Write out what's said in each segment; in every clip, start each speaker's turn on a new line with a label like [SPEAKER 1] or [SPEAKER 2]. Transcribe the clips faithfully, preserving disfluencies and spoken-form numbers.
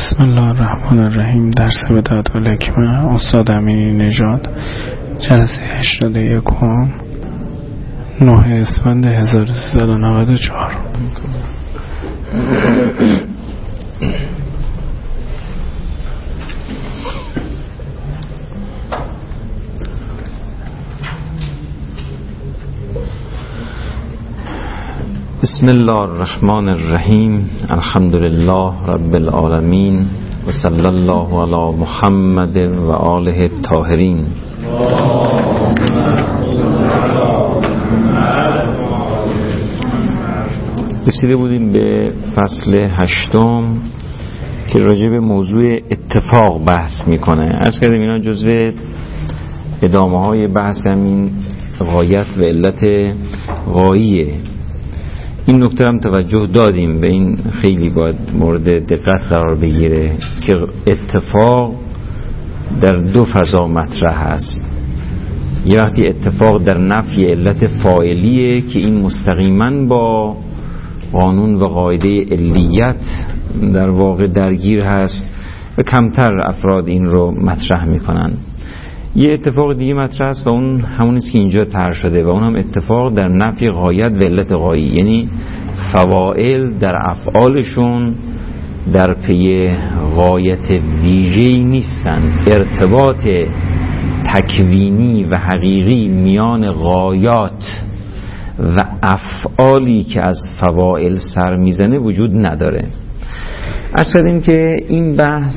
[SPEAKER 1] بسم الله الرحمن الرحیم. درس بدایت الحکمه استاد امینی نژاد، جلسه هشتاد و یکم، نه اسفند هزار و سیصد و نود و چهار.
[SPEAKER 2] بسم الله الرحمن الرحیم. الحمد لله رب العالمین و صلی الله علی محمد و آله الطاهرین. رسیده بودیم به فصل هشتم که راجع به موضوع اتفاق بحث میکنه. عرض کردیم اینا جزو ادامه های بحث همین غایت و علت غاییه. این نکته هم توجه دادیم به این، خیلی باید مورد دقت قرار بگیره که اتفاق در دو فضا مطرح هست. یه وقتی اتفاق در نفی علت فاعلیه که این مستقیما با قانون و قاعده علیت در واقع درگیر هست و کمتر افراد این رو مطرح میکنن. یه اتفاق دیگه مطرح است و اون همونیست که اینجا طرح شده و اون هم اتفاق در نفی غایت و علت غایی، یعنی فواعل در افعالشون در پی غایت ویژه‌ای نیستن. ارتباط تکوینی و حقیقی میان غایات و افعالی که از فواعل سر میزنه وجود نداره. عرض کردیم که این بحث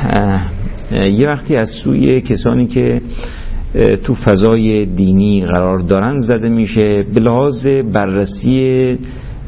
[SPEAKER 2] یه وقتی از سوی کسانی که تو فضای دینی قرار دارن زده میشه به لحاظ بررسی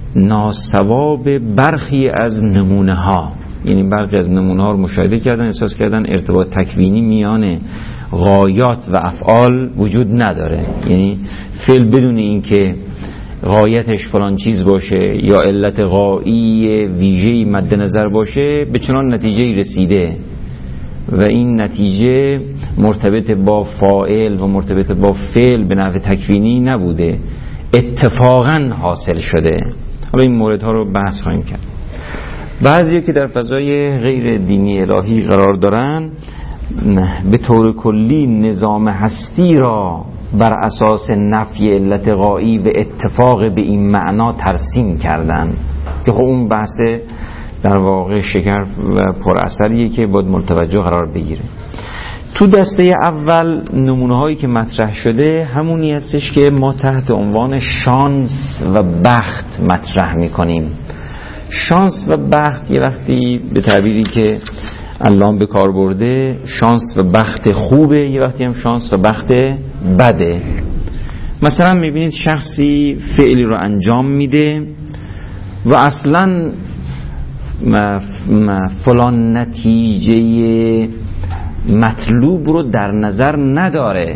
[SPEAKER 2] ناصواب برخی از نمونه ها، یعنی برخی از نمونه ها رو مشاهده کردن، احساس کردن ارتباط تکوینی میان غایات و افعال وجود نداره، یعنی فعل بدون این که غایتش فلان چیز باشه یا علت غایی ویژه‌ای مد نظر باشه به چنان نتیجه‌ای رسیده و این نتیجه مرتبط با فاعل و مرتبط با فعل به نحو تکوینی نبوده، اتفاقا حاصل شده. حالا این موردها رو بحث خواهیم کرد. بعضی که در فضای غیر دینی الهی قرار دارن به طور کلی نظام هستی را بر اساس نفی علت غایی و اتفاق به این معنا ترسیم کردن که خب اون بحث در واقع شکر و پر اثریه که باید متوجه قرار بگیره. تو دسته اول نمونه هایی که مطرح شده همونی هستش که ما تحت عنوان شانس و بخت مطرح میکنیم. شانس و بخت یه وقتی به تعبیری که الان به کار برده شانس و بخت خوبه، یه وقتی هم شانس و بخت بده. مثلا میبینید شخصی فعلی رو انجام میده و اصلاً ما ما فلان نتیجه مطلوب رو در نظر نداره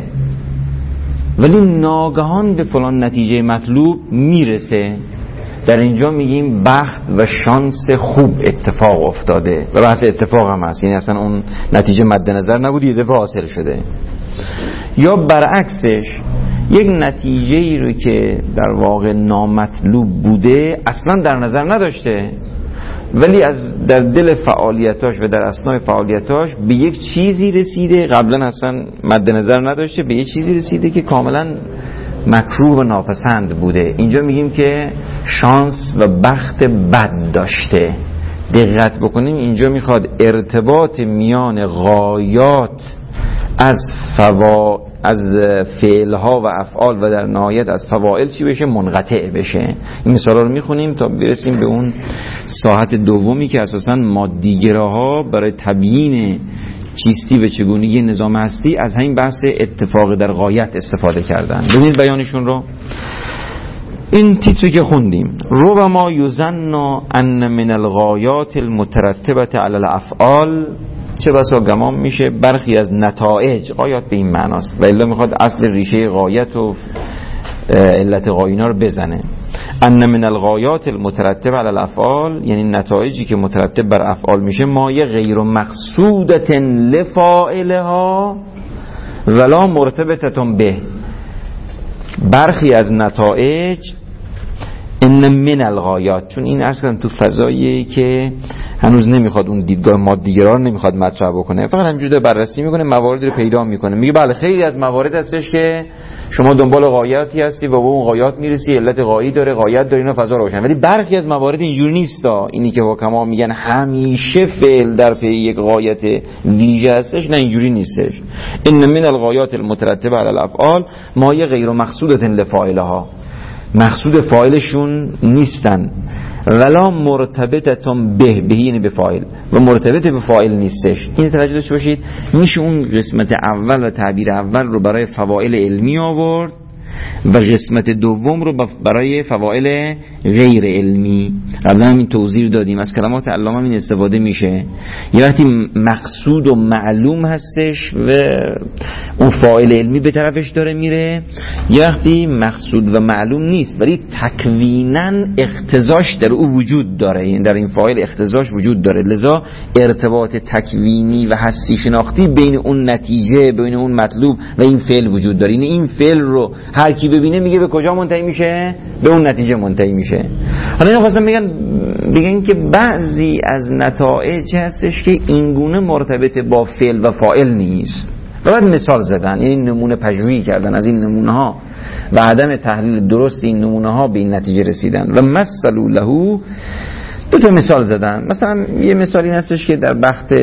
[SPEAKER 2] ولی ناگهان به فلان نتیجه مطلوب میرسه. در اینجا میگیم بخت و شانس خوب اتفاق افتاده و بحث اتفاق هم هست، یعنی اصلا اون نتیجه مد نظر نبود یه دفعه حاصل شده. یا برعکسش یک نتیجه ای رو که در واقع نامطلوب بوده اصلا در نظر نداشته ولی از در دل فعالیتاش و در اثناء فعالیتاش به یک چیزی رسیده قبلا اصلا مد نظر نداشته، به یک چیزی رسیده که کاملا مکروه و ناپسند بوده. اینجا میگیم که شانس و بخت بد داشته. دقت بکنیم اینجا میخواد ارتباط میان غایات از فوا از فعلها و افعال و در نهایت از فواعل چی بشه؟ منقطع بشه. این مثالا رو میخونیم تا برسیم به اون ساحت دومی که اساساً مادیگراها برای تبیین چیستی و چگونگی نظام هستی از همین بحث اتفاق در غایت استفاده کردن. ببینید بیانشون رو. این تیتری که خوندیم ربما یظن ان من الغایات المترتبه علی الافعال، چه بسا گمان میشه برخی از نتایج غایات به این معناست و الا میخواد اصل ریشه غایت و علت غایینا رو بزنه. ان من الغایات المترتبه علی الافعال، یعنی نتایجی که مترتب بر افعال میشه مایه غیر مقصودت لفاعلها ولا مرتبطه به. برخی از نتایج ان من الغایات، چون این عرض کردم تو فضاییه که هنوز نمیخواد اون دیدگاه مادیگرا نمیخواد مطرح بکنه، فقط همینجوری بررسی میکنه، مواردی رو پیدا میکنه، میگه بله خیلی از موارد هستش که شما دنبال غایاتی هستی و به اون غایات میرسی، علت غایی داره، غایت داره، اینا فضا روشن. ولی برخی از موارد اینجوری نیستا، اینی که حکما میگن همیشه فعل در پی یک غایت ویژه هستش، نه اینجوری نیستش. ان من الغایات المترتبه علی الافعال ما یه غیر مقصوده لفاعلها، مقصود فاعلشون نیستن، ولا مرتبطتون به به یعنی به فاعل و مرتبط به فاعل نیستش. این توجه داشته باشید. میشه اون قسمت اول و تعبیر اول رو برای فواعل علمی آورد و قسمت دوم رو برای فواعل غیر علمی. قبلا هم این توضیح دادیم، از کلمات علامه هم این استفاده میشه. یه وقتی مقصود و معلوم هستش و اون فاعل علمی به طرفش داره میره، یه وقتی مقصود و معلوم نیست ولی تکویناً اقتضاش در او وجود داره، یعنی در این فاعل اقتضاش وجود داره، لذا ارتباط تکوینی و حسی شناختی بین اون نتیجه، بین اون مطلوب و این فعل وجود داره. یعنی این فعل رو هر کی ببینه میگه به کجا منتهی میشه؟ به اون نتیجه منتهی میشه. حالا اینا خواستم بگن بگن که بعضی از نتایج هستش که اینگونه مرتبط با فعل و فاعل نیست و بعد مثال زدن، یعنی نمونه پژوهی کردن از این نمونه ها و عدم تحلیل درست این نمونه ها به این نتیجه رسیدن و مثلوا له، دو تا مثال زدن. مثلا یه مثالی هستش که در بخت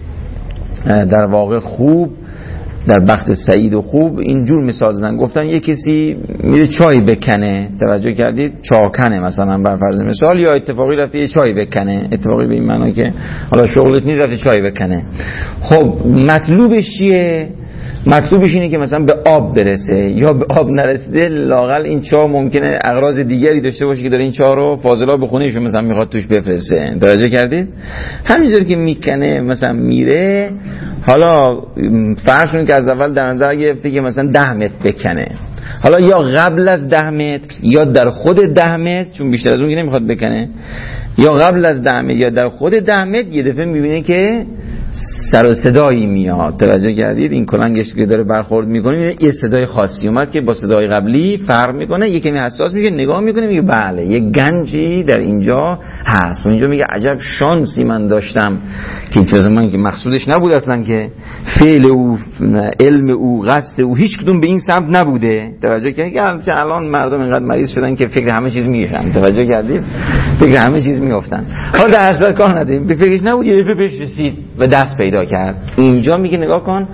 [SPEAKER 2] در واقع خوب، در بخت سعید و خوب اینجور مثال زدن، گفتن یه کسی میره چای بکنه، توجه کردید، چاکنه مثلا بر فرض مثال، یا اتفاقی رفته یه چای بکنه، اتفاقی به این معنی که حالا شغلت نیست رفته چای بکنه. خب مطلوبش چیه؟ مطلوبش اینه که مثلا به آب برسه، یا به آب نرسیده لااقل این چاه ممکنه اغراض دیگری داشته باشه که داره این چاه رو فاضلا به خونه‌شون مثلا میخواد توش بفرسته. توجه کردید؟ همینجوری که میکنه مثلا میره، حالا فرض کنید که از اول در نظر گرفته که مثلا ده متر بکنه، حالا یا قبل از ده متر یا در خود ده متر، چون بیشتر از اون که نمیخواد بکنه، یا قبل از ده متر یا در خود ده متر، یه دفعه میبینه که سر و صدایی میاد. توجه کردید؟ این کلنگش که داره برخورد میکنه یه صدای خاصی اومد که با صدای قبلی فرق میکنه، یه کمی حساس میشه، نگاه میکنه میگه بله یه گنجی در اینجا هست. و اینجا میگه عجب شانسی من داشتم که چیز من که مقصودش نبود اصلا، که فعل او، علم او، قصد او هیچ کدوم به این سمت نبوده. توجه کردید که الان مردم اینقدر مریض شدن که فکر همه چیز میگن. توجه کردید؟ فکر همه چیز میافتن. حالا در اصل کار نداریم، به فکرش نبود، یه دفعه بهش رسید و دست پیدا کرد. اینجا میگه نگاه کن،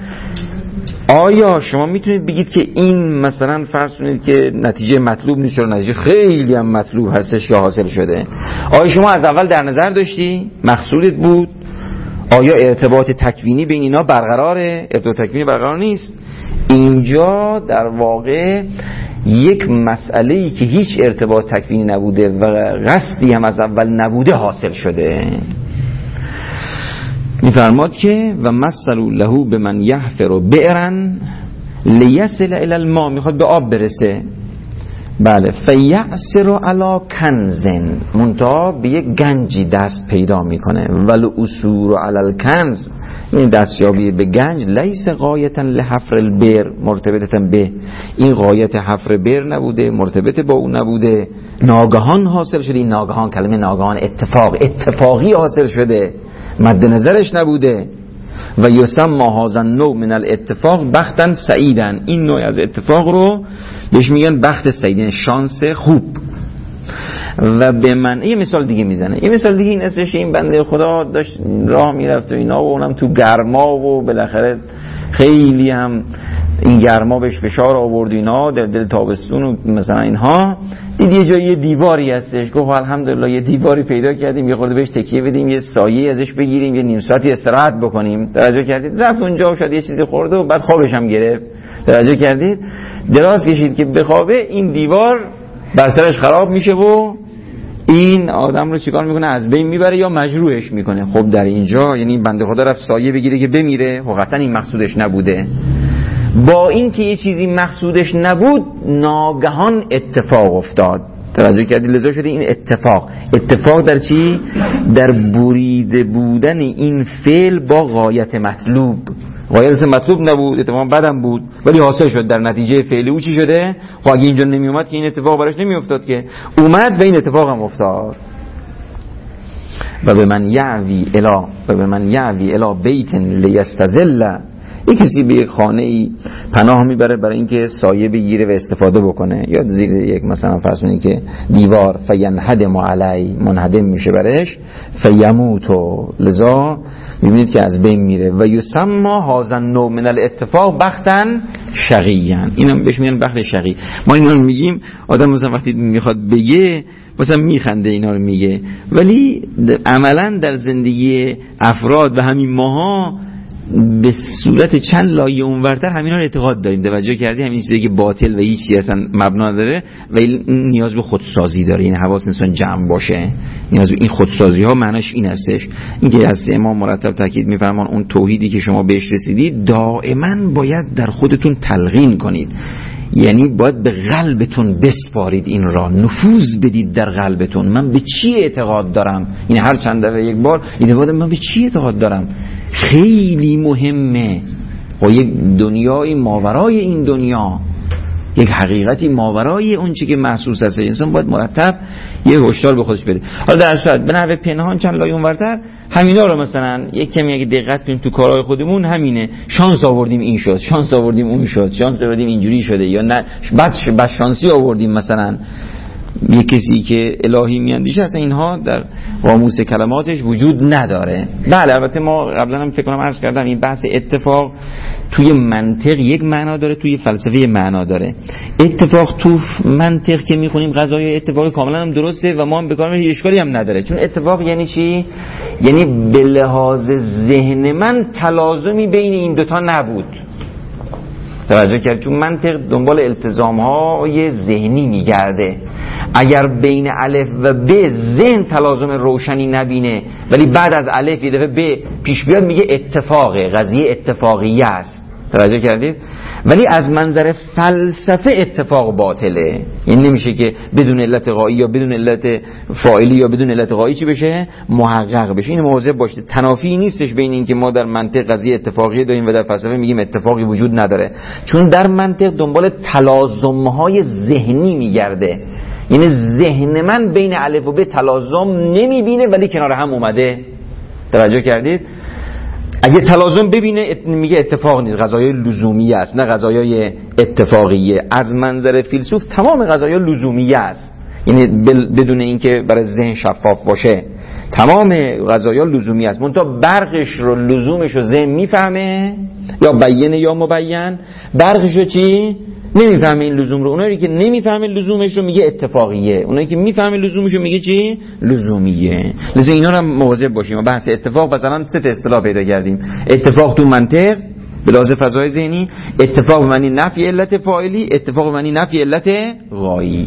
[SPEAKER 2] آیا شما میتونید بگید که این مثلا فرض کنید که نتیجه مطلوب نیست، چون نتیجه خیلی هم مطلوب هستش که حاصل شده؟ آیا شما از اول در نظر داشتی؟ مقصودت بود؟ آیا ارتباط تکوینی بین اینا برقراره؟ ارتباط تکوینی برقرار نیست. اینجا در واقع یک مسئله‌ای که هیچ ارتباط تکوینی نبوده و قصدی هم از اول نبوده حاصل شده. میفرماد که و مثلوا له بمن یحفر بئرن لیصل الی الماء، میخواد به آب برسه، بله، فیعصر علی کنز، منتها به یک گنجی دست پیدا میکنه، ول اصور علی الکنز، این دستیابی به گنج لیس غایتا لحفر البئر مرتبطا به، این غایت حفر بئر نبوده، مرتبط با اون نبوده، ناگهان حاصل شده. این ناگهان، کلمه ناگهان اتفاق، اتفاقی حاصل شده، مد نظرش نبوده. و یسمى هذا النوع من الاتفاق بختا سعیدا، این نوع از اتفاق رو بهش میگن بخت سعید، شانس خوب. و به من یه مثال دیگه میزنه، یه مثال دیگه این استش، این بنده خدا داشت راه میرفت و اینا و اونم تو گرما و بالاخره خیلی هم این گرما بهش فشار آورد اینا در دل تابستون و مثلا اینها، دید یه جایی یه دیواری هستش، گفت الحمدلله یه دیواری پیدا کردیم، یه خورده بهش تکیه بدیم، یه سایه ازش بگیریم، یه نیم ساعتی استراحت بکنیم. توجه کردید؟ رفت اونجا و شاید یه چیزی خورده و بعد خوابش هم گرفت. توجه کردید؟ دراز کشید که بخوابه، این دیوار بر سرش خراب میشه و این آدم رو چیکار میکنه؟ از بین میبره یا مجروحش میکنه. خب در اینجا یعنی بنده خدا رفت سایه بگیره که بمیره، خب قطعا این مقصودش نبوده. با این که یه چیزی مقصودش نبود، ناگهان اتفاق افتاد. توجه کردید؟ لذا شده این اتفاق. اتفاق در چی؟ در بریده بودن این فعل با غایت مطلوب. غایت مطلوب نبود، اتفاقا بدم بود، ولی حاصل شد. در نتیجه فعلی او چی شده؟ خب اگه اینجا نمی اومد که این اتفاق براش نمی افتاد، که اومد و این اتفاق هم افتاد. و به من یعوی الا و به من یعوی الا بیت لیستظل، یک کسی به یک خانه ای پناه میبره برای اینکه سایه بگیره و استفاده بکنه، یا زیر یک مثلا فرض کنید که دیوار، فینهدم علی، منهدم میشه برش، فیموتو، لذا میبینید که از بین میره. و یسمى هذا النوع من الاتفاق بختا شقیا، اینم بهش میگن بخت شقی. ما اینا رو میگیم، آدم مثلا وقتی میخواد بگه مثلا میخنده اینا رو میگه، ولی عملا در زندگی افراد و همین ماها به صورت چند لایه اونورتر همینا رو اعتقاد داریم. توجه کردی؟ همین چیزی که باطل و هیچ چیزی اصلا مبنا نداره و نیاز به خودسازی داره، این حواس انسان جمع باشه. نیاز به این خودسازی ها معناش این هستش، اینکه از امام مرتب تاکید میفرمان اون توحیدی که شما بهش رسیدید دائما باید در خودتون تلقین کنید، یعنی باید به قلبتون بسپارید، این را نفوذ بدید در قلبتون. من به چی اعتقاد دارم؟ این هر چند دفعه یک بار این باید من به چی اعتقاد دارم خیلی مهمه. و یک دنیای ماورای این دنیا، یک حقیقتی ماورای اون چی که محسوس هست، انسان باید مرتب یک هشدار به خودش بده. حالا در صورت به نحو پنهان چند لایه اونورتر همینا رو مثلا یک کمی اگه دقت کنیم تو کارهای خودمون، همینه شانس آوردیم این شد، شانس آوردیم اون شد، شانس آوردیم اینجوری شده، یا نه بد بد شانسی آوردیم مثلا. یک کسی که الهی میاندیشه اصلا اینها در قاموس کلماتش وجود نداره. بله البته ما قبلا هم فکر کنم عرض کردم این بحث اتفاق توی منطق یک معنا داره، توی فلسفه معنا داره. اتفاق تو منطق که میخونیم قضایای اتفاقی کاملا هم درسته و ما هم بکنیم هیچ اشکالی هم نداره، چون اتفاق یعنی چی؟ یعنی به لحاظ ذهن من تلازمی بین این دوتا نبود. توجه کرد؟ چون منطق دنبال التزام‌های ذهنی میگرده. اگر بین الف و ب ذهن تلازم روشنی نبینه، ولی بعد از الف یه دفعه ب پیش بیاد، میگه اتفاقه، قضیه اتفاقیه است. توجه کردید؟ ولی از منظر فلسفه اتفاق باطله، این نمیشه که بدون علت غایی یا بدون علت فاعلی یا بدون علت غایی چی بشه؟ محقق بشه. این مواظب باشید، تنافی نیستش بین این که ما در منطق قضیه اتفاقی داریم و در فلسفه میگیم اتفاقی وجود نداره، چون در منطق دنبال تلازم‌های ذهنی میگرده، یعنی ذهن من بین الف و ب تلازم نمیبینه ولی کنار هم اومده. توجه کردید؟ اگه تلازم ببینه میگه اتفاق نیست، قضایای لزومیه است، نه قضایای اتفاقیه. از منظر فیلسوف تمام قضایا لزومیه است، یعنی بدون اینکه برای ذهن شفاف باشه تمام قضایا لزومی است. منتها برقش رو، لزومش رو ذهن میفهمه، یا بیان یا مبین. برقش رو چی؟ نمیفهمه این لزوم رو. اونایی که نمیفهمه لزومش رو میگه اتفاقیه، اونایی که میفهمه لزومش رو میگه چی؟ لزومیه. لذا اینا رو هم مواظب باشیم. بحث اتفاق مثلا سه تا اصطلاح پیدا کردیم: اتفاق تو منطق به لحاظ فضای ذهنی، اتفاق به معنی نفی علت فاعلی، اتفاق به معنی نفی علت غایی.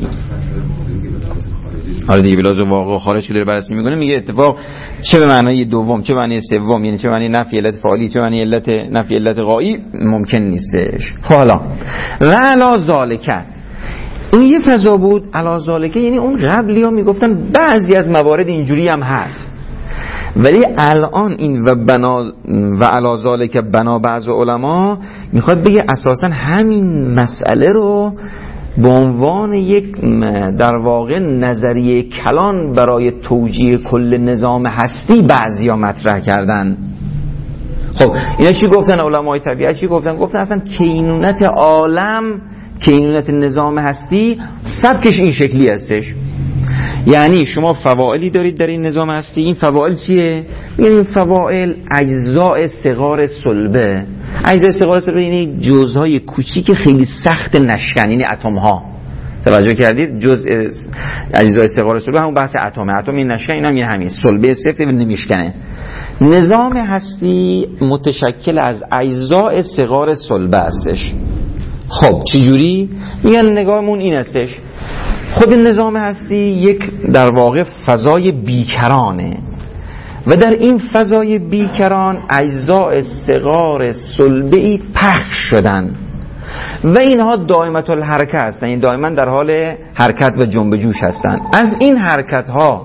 [SPEAKER 2] حالا دیگه بلاز واقع خارج شده رو بررسی میکنه، میگه اتفاق چه به معنای دوم، چه به معنی سوم، یعنی چه به معنی نفی علت فاعلی، چه به معنی علت نفی علت غایی ممکن نیستش. حالا و علا ذالک، این یه فضا بود. علا ذالک یعنی اون قبلی ها میگفتن بعضی از موارد اینجوری هم هست، ولی الان این و بنا و علا ذالک بنا بعض علما میخواد بگه اساسا همین مسئله رو به عنوان یک در واقع نظریه کلان برای توجیه کل نظام هستی بعضیا مطرح کردن. خب اینا چی گفتن؟ علمای طبیعت چی گفتن؟ گفتن اصلا کینونت عالم، کینونت نظام هستی سبکش این شکلی هستش. یعنی شما فواعلی دارید در این نظام هستی. این فواعل چیه؟ یعنی فواعل اجزاء صغار صلبه. اجزاء صغار صلبه یعنی جزءهای کوچیک خیلی سخت نشکن، یعنی اتم ها. توجه کردید؟ جزء اجزاء صغار صلبه همون بحث اتمه. اتم این نشکن، اینا هم همین صلبه سفت و نمیشکنه. نظام هستی متشکل از اجزاء صغار صلبه هستش. خب چجوری؟ میگن نگاهمون این هستش: خود نظام هستی یک در واقع فضای بیکرانه و در این فضای بیکران اجزاء صغار صلبه‌ای پخش شدن و اینها دائمت الحرکه هستن، این دائما در حال حرکت و جنب جوش هستن. از این حرکت ها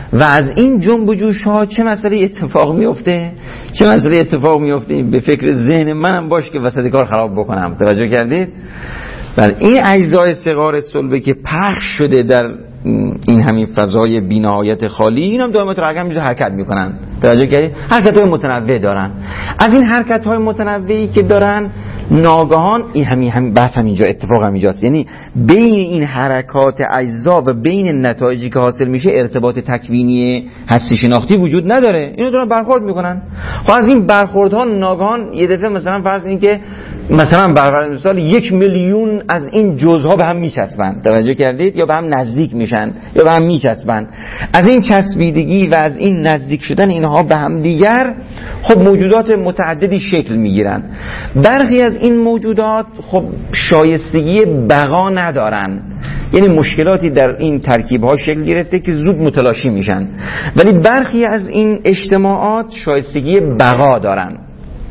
[SPEAKER 2] و از این جنب و جوش ها چه مسئله اتفاق میفته چه مسئله اتفاق میفته به فکر ذهن منم باش که وسط کار خراب بکنم. توجه کردید؟ بله، این اجزای صغار صلبه که پخش شده در این همین فضای بی‌نهایت خالی، این هم دائما رقم میشه حرکت میکنن. توجه کردید؟ حرکت های متنوع دارن. از این حرکت های متنوعی که دارن ناگهان این همین همین بحث هم اینجا اتفاق هم اینجاست، یعنی بین این حرکات اجزا و بین نتایجی که حاصل میشه ارتباط تکوینی هستی شناختی وجود نداره. اینو دارن برخورد میکنن. خب از این برخوردها ناگهان یه دفعه مثلا فرض این که مثلا برای مثال یک میلیون از این جزها به هم میچسبن. توجه کردید؟ یا به هم نزدیک میشن یا به هم میچسبن. از این چسبیدگی و از این نزدیک شدن اینها به هم دیگر خب موجودات متعددی شکل میگیرن. برخی از این موجودات خب شایستگی بقا ندارن، یعنی مشکلاتی در این ترکیب ها شکل گرفته که زود متلاشی میشن، ولی برخی از این اجتماعات شایستگی بقا دارن.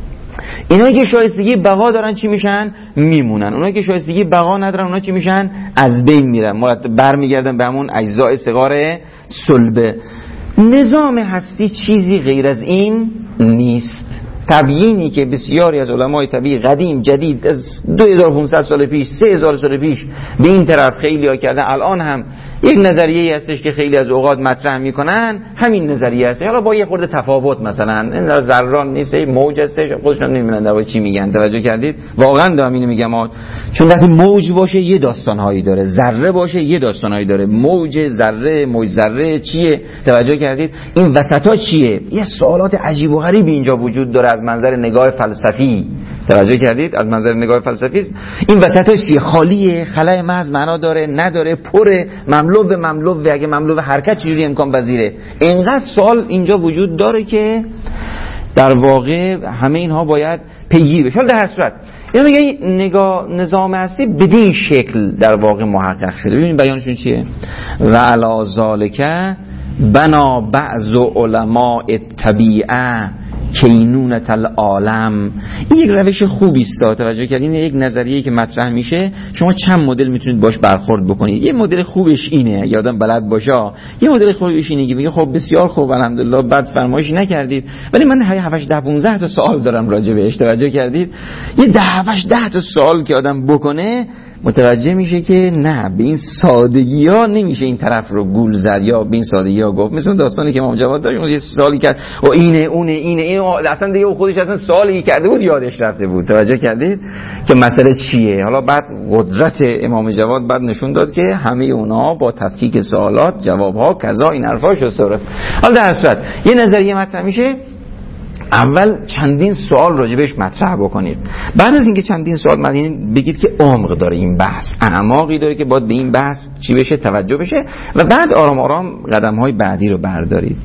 [SPEAKER 2] اینایی که شایستگی بقا دارن چی میشن؟ میمونن. اونایی که شایستگی بقا ندارن اونا چی میشن؟ از بین میرن، برمیگردن به همون اجزای صغار صلبه. نظام هستی چیزی غیر از این نیست. تبیینی که بسیاری از علمای طبیعی قدیم جدید از دو هزار و پانصد سال پیش سه هزار سال پیش به این طرف خیلی ها کردن، الان هم یک نظریه هستش که خیلی از اوقات مطرح میکنن، همین نظریه هست، حالا با یه خورده تفاوت. مثلا این ذرات نیست، موج هستش، خودشون نمیدونن در واقع چی میگن. توجه کردید؟ واقعا دارم اینو میگم ها. چون وقتی موج باشه یه داستانهایی داره، ذره باشه یه داستانهایی داره. موج، ذره، موج ذره چیه؟ توجه کردید؟ این وسطا چیه؟ یه سوالات عجیب و غریبی اینجا وجود داره از منظر نگاه فلسفی. توجه کردید؟ از منظر نگاه فلسفی این وسطا چیه؟ خالیه، خلای محض، معنا داره، نداره، پره، مملو به مملو، و اگه مملو به حرکت چجوری امکان پذیره؟ اینقدر سوال اینجا وجود داره که در واقع همه اینها باید پیگیری بشه. در هر صورت اینو میگه نگاه نظام هستی بدین شکل در واقع محقق شده. ببینید بیانشون چیه؟ و علی ذالک بنا بعض علماء الطبیعه کینونت العالم. این یک روش خوبی است. توجه کردین؟ یک نظریه‌ای که مطرح میشه شما چند مدل میتونید باش برخورد بکنید. یه مدل خوبش اینه، یادم بلد باشه، یه مدل خوبش اینه که میگه خب بسیار خوب الحمدلله بد فرمایشی نکردید، ولی من هفت ده پانزده تا سوال دارم راجع بهش. توجه کردید؟ یه ده هفت ده تا سوال که آدم بکنه متوجه میشه که نه، به این سادگی ها نمیشه این طرف رو گول زد یا به این سادگی ها گفت. مثل داستانی که امام جواد داشت، یه سوالی کرد و اینه اونه اینه این اصلا دیگه خودش اصلا سوالی کرده بود یادش رفته بود. توجه کردید که مسئله چیه؟ حالا بعد قدرت امام جواد بعد نشون داد که همه اونها با تفکیک سوالات جوابها کذا این حرفاشو صرف. حالا در صورت یه نظریه مطرح میشه، اول چندین سوال راجبش مطرح بکنید. بعد از اینکه چندین سوال مطرح بگید که عمق داره این بحث، اعماقی داره که باید به این بحث چی بشه، توجه بشه، و بعد آرام آرام قدم‌های بعدی رو بردارید.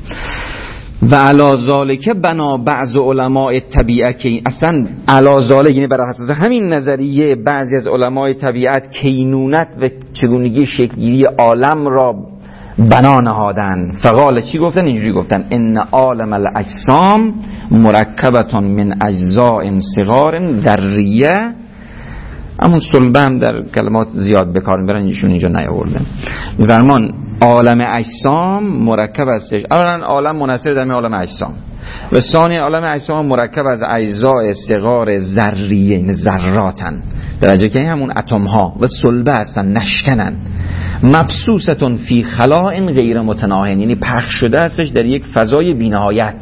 [SPEAKER 2] و علی ذالک بنا بعض علماء الطبیعه، که اصلا علی ذالک یعنی بر اساس همین نظریه بعضی از علمای طبیعت کینونت و چگونگی شکلگیری عالم را بنا نهادن. فقال چی گفتن؟ اینجوری گفتن ان عالم الاجسام مرکبه من اجزاء صغار ذریه. همون صلبه هم در کلمات زیاد بکار میبرن، ایشون اینجا نیاوردن. میفرمان عالم اجسام مرکب است. اولا عالم منحصر در عالم اجسام، و ثانی عالم اجسام مرکب از اجزاء صغار ذریه، این ذراتن، درجه که همون اتم ها، و صلبه هستن، نشکنن، مبسوطتون فی خلاء غیر متناهن، یعنی پخش شده هستش در یک فضای بی‌نهایت،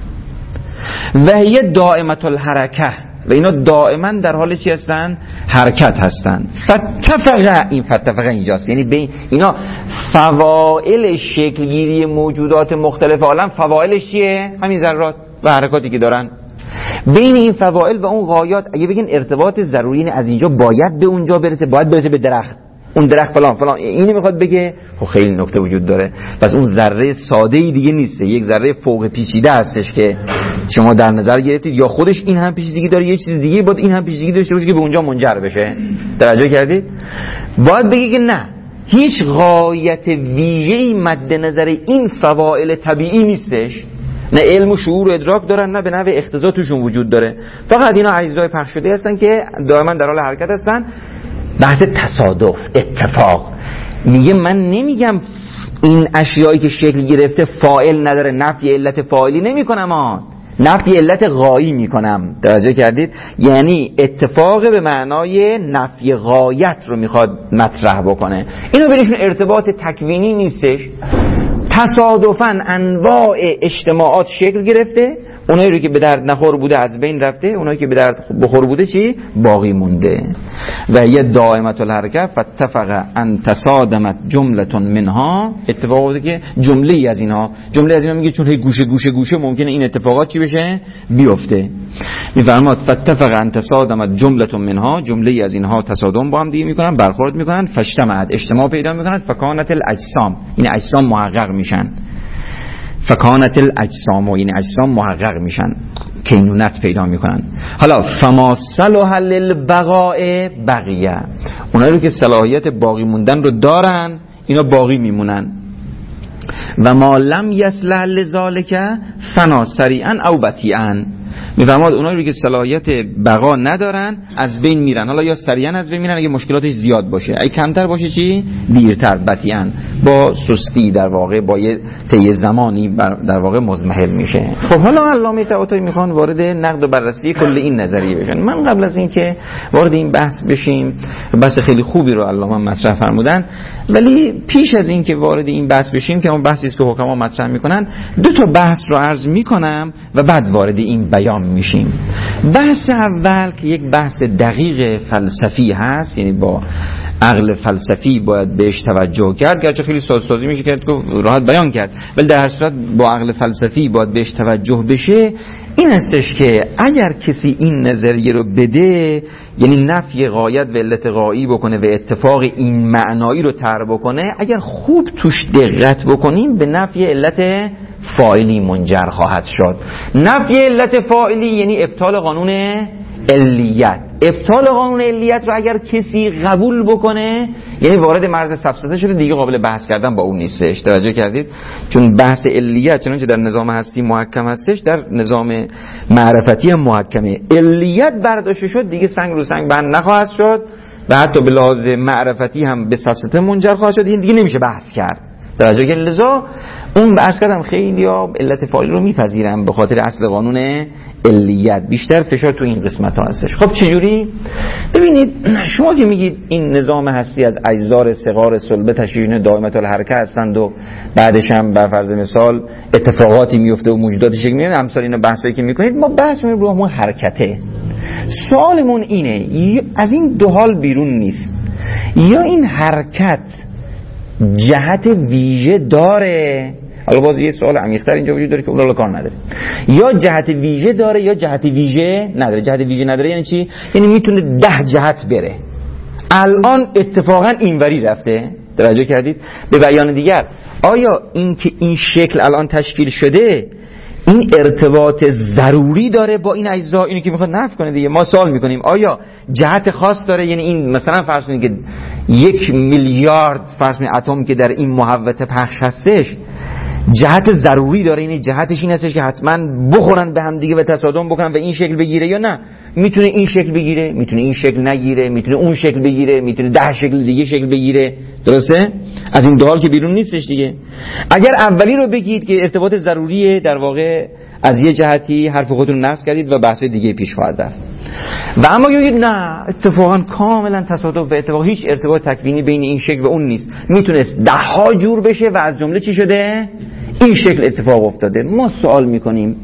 [SPEAKER 2] و هی دائمة الحرکه، و اینا دائما در حال چی هستن؟ حرکت هستن. فتفقه، این فتفقه اینجاست، یعنی بین اینا فواعل شکلگیری موجودات مختلف عالم، فواعلش چیه؟ همین ذرات و حرکاتی که دارن. بین این فواعل و اون غایات اگه بگین ارتباط ضروری، یعنی از اینجا باید به اونجا برسه، باید برسه به درخت، اون درخت فلان فلان، اینو میخواد بگه. خب خیلی نکته وجود داره. پس اون ذره ساده ای دیگه نیست، یک ذره فوق پیچیده هستش که شما در نظر گرفتید، یا خودش این هم پیچیدگی داره، یه چیز دیگه باید این هم پیچیدگی داشته باشه که به اونجا منجر بشه. توجه کردید؟ باید بگی که نه، هیچ غایت ویژه‌ای مد نظر این فواعل طبیعی نیستش، نه علم و شعور و ادراک دارن، نه به نوع اقتضا توشون وجود داره. فقط اینا اجزای پخش شده هستن که دائما در حال حرکت هستن. بحث تصادف، اتفاق. میگه من نمیگم این اشیایی که شکل گرفته فاعل نداره، نفی علت فاعلی نمی کنم ها، نفی علت غایی می کنم. توجه کردید؟ یعنی اتفاق به معنای نفی غایت رو میخواد مطرح بکنه. اینو بینشون ارتباط تکوینی نیستش، تصادفاً انواع اجتماعات شکل گرفته، اونایی رو که به درد نخور بوده از بین رفته، اونایی که به درد بخور بوده چی؟ باقی مونده. و یه دائمة الحرکه فاتفق ان تصادمت جملة منها، اتفاق بوده که جمله ای از اینها، جمله از اینها میگه چون هی گوشه گوشه گوشه ممکنه این اتفاقات چی بشه؟ بیفته. میفرماد فاتفق ان تصادمت جملة منها، جمله ای از اینها تصادم با هم دیگه میکنن، برخورد میکنن، فاجتمعت اجتماع پیدا میکنن، فکانت الاجسام، این اجسام محقق میشن، فکانت الاجسام، و این اجسام محقق میشن، کینونت پیدا میکنن. حالا فما صلح للبقاء بقیه، اونایی رو که صلاحیت باقی موندن رو دارن اینا باقی میمونن. و ما لم یصلح لذالک فنا سریعا او بطیئا، میفرماد اونایی رو که صلاحیت بقا ندارن از بین میرن، حالا یا سریعا از بین میرن اگه مشکلاتش زیاد باشه، اگه کمتر باشه چی؟ دیرتر، بطیئا، با سستی در واقع، با یه طی زمانی در واقع مضمحل میشه. خب حالا علامه طباطبایی میخوان وارد نقد و بررسی کل این نظریه بشن. من قبل از این که وارد این بحث بشیم، بحث خیلی خوبی رو علامه مطرح فرمودن، ولی پیش از این که وارد این بحث بشیم که اون بحثی است که حکما مطرح میکنن، دو تا بحث رو عرض میکنم و بعد وارد این بیان میشیم. بحث اول که یک بحث دقیق فلسفی هست، یعنی با عقل فلسفی باید بهش توجه کرد، گرچه خیلی سازسازی میشه کرد که راحت بیان کرد، ولی در هر صورت با عقل فلسفی باید بهش توجه بشه. این استش که اگر کسی این نظریه رو بده، یعنی نفی غایت و علت غایی بکنه و اتفاق این معنایی رو طرح بکنه، اگر خوب توش دقت بکنیم به نفی علت فاعلی منجر خواهد شد. نفی علت فاعلی یعنی ابطال قانون علیت. ابطال قانون علیت رو اگر کسی قبول بکنه یعنی وارد مرز سفسطه شده، دیگه قابل بحث کردن با اون نیستش. توجه کردید؟ چون بحث علیت چنانچه در نظام هستی محکم هستش، در نظام معرفتی هم محکمه. علیت برداشته شد دیگه سنگ رو سنگ بند نخواهد شد و حتی به لحاظ معرفتی هم به سفسطه منجر خواهد شد، این دیگه نمیشه بحث کرد. توجه که لذا اون بحث کردم خیلی ها علت فاعل رو میپذیرم به خاطر اصل قانون علیت، بیشتر فشار تو این قسمت ها هستش. خب چجوری؟ ببینید شما که میگید این نظام هستی از اجزار صغار صلبه تشریح دائمة الحرکه هستند و بعدش هم بر فرض مثال اتفاقاتی میفته و موجودات شکل میگیرن، امثال اینا بحثایی که میکنید، ما بحث می‌کنیم رو همون حرکته. سوالمون اینه از این دو حال بیرون نیست، یا این حرکت جهت ویژه داره، حالا باز یه سوال عمیق‌تر اینجا وجود داره که اون کار نداره، یا جهت ویژه داره یا جهت ویژه نداره. جهت ویژه نداره یعنی چی؟ یعنی میتونه ده جهت بره. الان اتفاقا اینوری رفته. توجه کردید؟ به بیان دیگر، آیا این که این شکل الان تشکیل شده این ارتباط ضروری داره با این اجزا؟ اینو که میخواد نفی کنه دیگه. ما سوال میکنیم آیا جهت خاص داره؟ یعنی این مثلا فرض کنید که یک میلیارد فرض کنید اتم که در این محوطه پخش هستش جهت ضروری داره، یعنی جهتش این هستش که حتما بخورن به هم دیگه و تصادم بکنن و این شکل بگیره، یا نه میتونه این شکل بگیره، میتونه این شکل نگیره، میتونه اون شکل بگیره، میتونه ده شکل دیگه شکل بگیره. درسته؟ از این دو حال که بیرون نیستش دیگه. اگر اولی رو بگید که ارتباط ضروریه، در واقع از یه جهتی حرف خودتون نقص کردید و بحث دیگه پیش خواهد رفت. و اما بگید نه اتفاقا کاملا تصادف و اتفاق، هیچ ارتباط تکوینی بین این شکل و اون نیست، میتونست ده ها جور بشه و از جمله چی شده؟ این شکل اتفاق افتاده. ما سوال میکنیم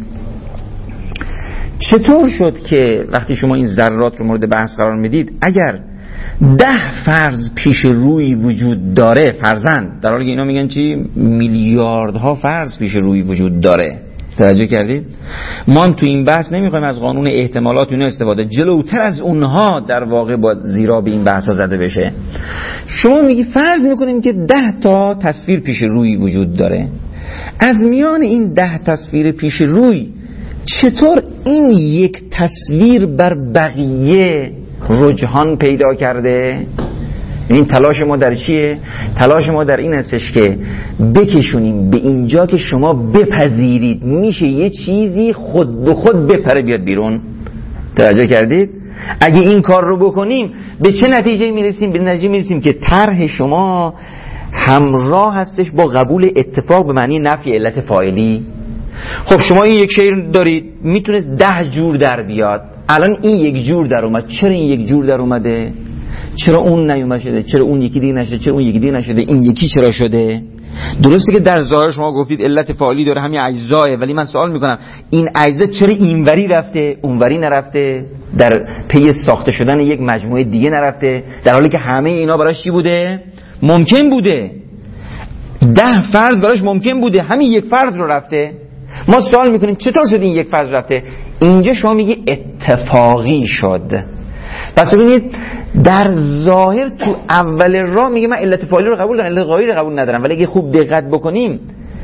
[SPEAKER 2] چطور شد که وقتی شما این ذرات رو مورد بحث قرار میدید اگر ده فرض پیش روی وجود داره، فرضاً، در حالی که اینا میگن چی؟ میلیاردها فرض پیش روی وجود داره. توجه کردید؟ ما هم تو این بحث نمیخوایم از قانون احتمالات اینا استفاده، جلوتر از اونها در واقع با زیرا به این بحثا زده بشه. شما میگی فرض میکنیم که ده تا تصویر پیش روی وجود داره، از میان این ده تصویر پیش روی چطور این یک تصویر بر بقیه رجحان پیدا کرده؟ این تلاش ما در چیه؟ تلاش ما در این هستش که بکشونیم به اینجا که شما بپذیرید میشه یه چیزی خود به خود بپره بیاد بیرون. توجه کردید؟ اگه این کار رو بکنیم به چه نتیجه میرسیم؟ به نتیجه میرسیم که طرح شما همراه هستش با قبول اتفاق به معنی نفی علت فاعلی. خب شما این یک شی دارید میتونست ده جور در بیاد، الان این یک جور در اومد، چرا این یک جور در اومده؟ چرا اون نیومد شده؟ چرا اون یکی دیگه نشده؟ چرا اون یکی دیگه نشده؟ این یکی چرا شده؟ درسته که در ظاهر شما گفتید علت فاعلی داره همین اجزاه، ولی من سوال میکنم این اجزا چرا اینوری رفته اونوری نرفته؟ در پی ساخته شدن یک مجموعه دیگه نرفته، در حالی که همه اینا براش چی بوده؟ ممکن بوده. ده فرض براش ممکن بوده، همین یک فرض رو رفته. ما سوال میکنیم چطور شد این یک فرض رفته؟ اینجا شما میگی اتفاقی شد. پس ببینید در ظاهر تو اول راه میگه من علت فاعلی رو قبول دارم، علت غایی رو قبول ندارم، ولی اگه خوب دقت بکنیم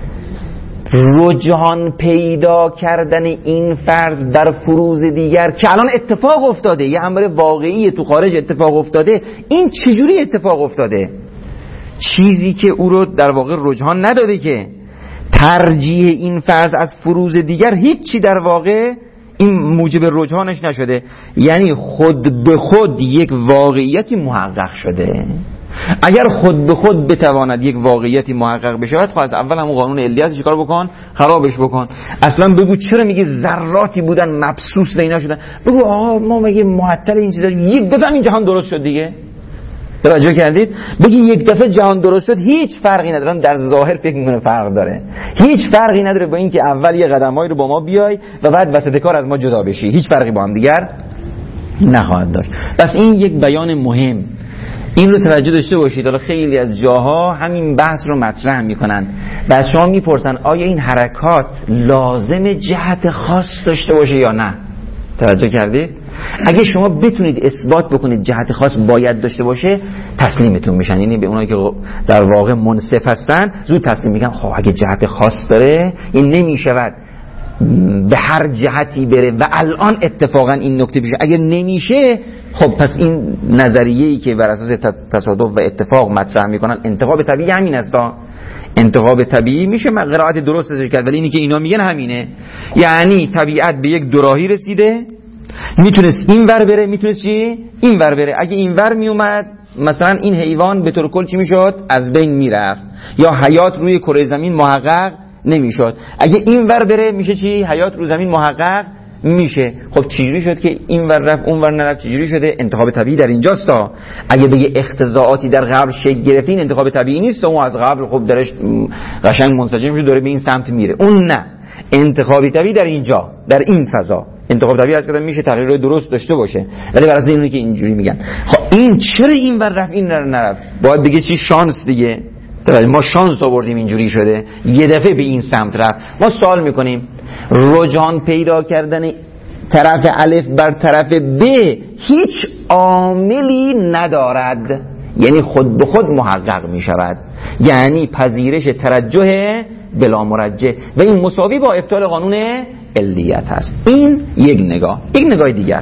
[SPEAKER 2] رجحان پیدا کردن این فرض در فروض دیگر که الان اتفاق افتاده، یه امر واقعی تو خارج اتفاق افتاده، این چجوری اتفاق افتاده؟ چیزی که او رو در واقع رجحان نداده که ترجیح این فرض از فروض دیگر هیچی در واقع این موجب رجحانش نشده، یعنی خود به خود یک واقعیتی محقق شده. اگر خود به خود بتواند یک واقعیتی محقق بشود، خب از اول همون قانون علیت چیکار بکن؟ خرابش بکن. اصلا بگو چرا میگه ذراتی بودن مبسوط و اینا شدن، بگو آقا ما مگه معطل این چیزا، یک دفعه این جهان درست شد دیگه. توجه کردید؟ بگی یک دفعه جهان درست شد، هیچ فرقی نداره. در ظاهر فکر میکنه فرق داره، هیچ فرقی نداره با اینکه اول یه قدمایی رو با ما بیای و بعد وسط کار از ما جدا بشی، هیچ فرقی با هم دیگر نخواهد داشت. پس این یک بیان مهم، این رو توجه داشته باشید. حالا خیلی از جاها همین بحث رو مطرح میکنن و از شما میپرسن آیا این حرکات لازم جهت خاص داشته باشه یا نه. توجه کردید؟ اگه شما بتونید اثبات بکنید جهت خاص باید داشته باشه، تسلیمتون میشن. یعنی به اونایی که در واقع منصف هستن زود تسلیم میگن خب اگه جهت خاص داره این نمیشود به هر جهتی بره و الان اتفاقا این نکته بشه. اگر نمیشه خب پس این نظریه‌ای که بر اساس تصادف و اتفاق مطرح میکنن انتخاب طبیعی همین است. انتخاب طبیعی میشه قرائت درست ازش کرد، ولی اینی که اینا میگن همینه. یعنی طبیعت به یک دوراهی رسیده، میتونست این ور بره، میتونست چی؟ این ور بره. اگه این ور میومد مثلا این حیوان به طور کل چی میشد؟ از بین میرفت، یا حیات روی کره زمین محقق نمیشد. اگه این ور بره میشه چی؟ حیات روی زمین محقق میشه. خب چجوری شد که این ور رفت اون ور نرفت؟ چجوری شده؟ انتخاب طبیعی در اینجاست. تا اگه بگه اختزاعاتی در قبل شکل گرفت، این انتخاب طبیعی نیست، اون از قبل خب درش قشنگ منسجم میشه، داره به این سمت میره. اون نه، انتخاب طبیعی در اینجا، در این فضا. انتخاب طبیعی از کدام میشه تغییر درست داشته باشه، ولی برای اینو که اینجوری میگن خب این چرا این ور رفت این نرفت؟ باید بگه چی؟ شانس دیگه. ما شانس آوردیم اینجوری شده، یه دفعه به این سمت رفت. ما سوال میکنیم رجحان پیدا کردن طرف الف بر طرف ب هیچ عاملی ندارد، یعنی خود به خود محقق میشود، یعنی پذیرش ترجح بلا مرجح و این مساوی با ابطال قانون علیت هست. این یک نگاه. یک نگاه دیگر،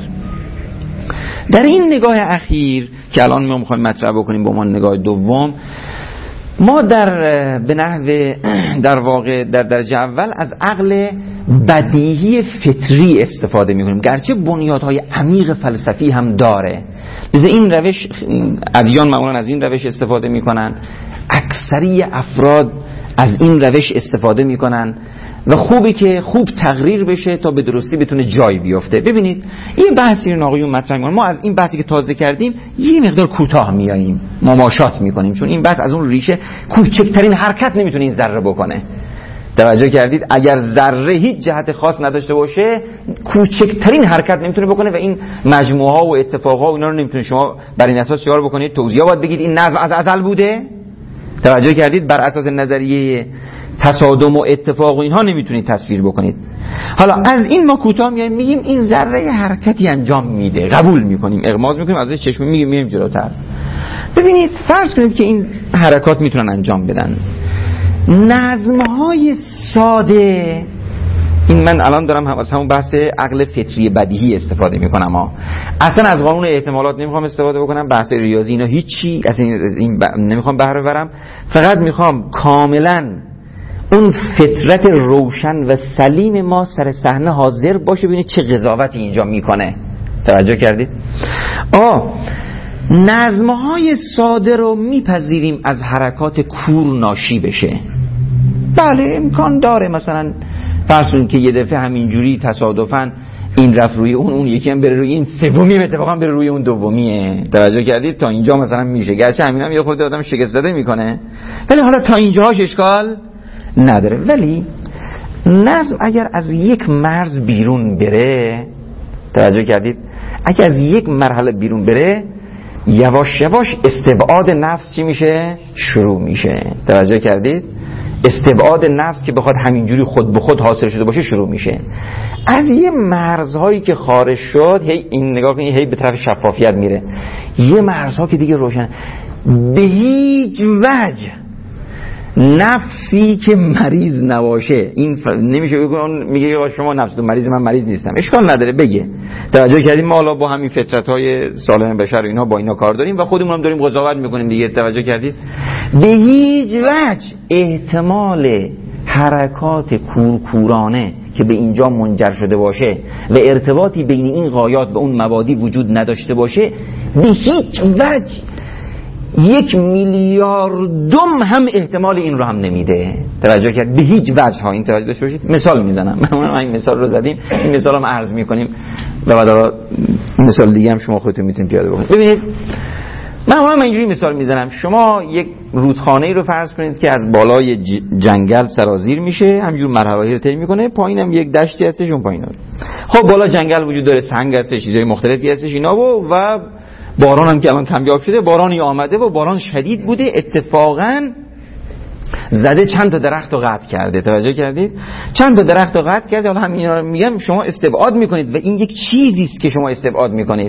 [SPEAKER 2] در این نگاه اخیر که الان ما میخوایم مطرح بکنیم به عنوان نگاه دوم، ما در به نحو در واقع در درجه اول از عقل بدیهی فطری استفاده میکنیم، گرچه بنیادهای عمیق فلسفی هم داره. مثل این روش ادیان معمولا از این روش استفاده میکنن، اکثری افراد از این روش استفاده میکنن و خوبه که خوب تقریر بشه تا به درستی بتونه جای بیفته. ببینید یه بحثی رو آقایون مطرح می‌کنن، ما از این بحثی که تازه کردیم یه مقدار کوتاه میاییم، مماشات میکنیم، چون این بحث از اون ریشه کوچکترین حرکت نمیتونه این ذره بکنه. توجه کردید؟ اگر ذره هیچ جهت خاص نداشته باشه کوچکترین حرکت نمیتونه بکنه و این مجموعه ها و اتفاقها و اینا رو نمیتونه شما بر این اساس چیکار بکنید؟ توضیح باید بگید این نظم از ازل بوده. توجه کردید؟ بر اساس نظریه تصادم و اتفاق و اینها نمیتونید تصویر بکنید. حالا از این ما کوتاه میایم میگیم این ذره حرکتی انجام میده، قبول میکنیم، اغماض میکنیم، از چشم میگیم میایم جلوتر. ببینید فرض کنید که این حرکات میتونن انجام بدن. نظمهای ساده، این من الان دارم هم از همون بحث عقل فطری بدیهی استفاده میکنم ها. اصلا از قانون احتمالات نمیخوام استفاده بکنم، بحث ریاضی اینا هیچی اصلا این ب... نمیخوام بهره ببرم. فقط میخوام کاملا اون فطرت روشن و سلیم ما سر صحنه حاضر باشه، ببینید چه قضاوتی اینجا میکنه. توجه کردید؟ آه نظمهای ساده رو میپذیریم از حرکات کور ناشی بشه. بله امکان داره مثلا فرض کنید که یه دفعه همینجوری تصادفاً این رفت روی اون، اون یکی هم بره روی این سومی، اتفاقا بره روی اون دومیه. توجه کردید؟ تا اینجا مثلا میشه، گرچه همین هم یه خورده آدم شگفت زده میکنه، ولی حالا تا اینجاش اشکال نداره. ولی نظم اگر از یک مرز بیرون بره، توجه کردید، اگر از یک مرحله بیرون بره، یواش یواش استبعاد نفس چی میشه؟ شروع میشه. توجه کردید؟ استبعاد نفس که بخواد همینجوری خود به خود حاصل شده باشه شروع میشه. از یه مرزهایی که خارج شد، هی این نگاه کنید، هی به طرف شفافیت میره. یه مرزها که دیگه روشن، به هیچ وجه نفسی که مریض نباشه، این ف... نمیشه بگم میگه شما نفستون مریض، من مریض نیستم، اشکال نداره بگه. توجه کردیم؟ ما حالا با همین فطرت‌های سالم بشر اینا با اینا کار داریم و خودمون هم داریم قضاوت میکنیم دیگه. توجه کردید؟ به هیچ وجه احتمال حرکات کورکورانه که به اینجا منجر شده باشه و ارتباطی بین این غایات و اون مبادی وجود نداشته باشه به هیچ وجه یک میلیاردم هم احتمال این رو هم نمیده. توجه کرد؟ به هیچ وجه ها. این توجه داشته باشید. مثال میزنم، من این مثال رو زدیم، این مثال هم عرض میکنیم و بعد مثال دیگه هم شما خودتون میتونید پیاده بکنید. ببینید من هم اینجوری مثال میزنم، شما یک رودخانه ای رو فرض کنید که از بالای جنگل سرازیر میشه، همینجور مرحله‌ای رو طی میکنه، پایینم یک دشتی هستش، اون پایینا. خب بالا جنگل وجود داره، سنگ هست، چیزای مختلفی هستش اینا و و باران هم که الان کمیاب شده، بارانی آمده و باران شدید بوده، اتفاقاً زده چند تا درخت رو قطع کرده. توجه کردید؟ چند تا درخت رو قطع کرده. حالا همین اینا رو میگم، شما استبعاد میکنید و این یک چیزی است که شما استبعاد میکنید.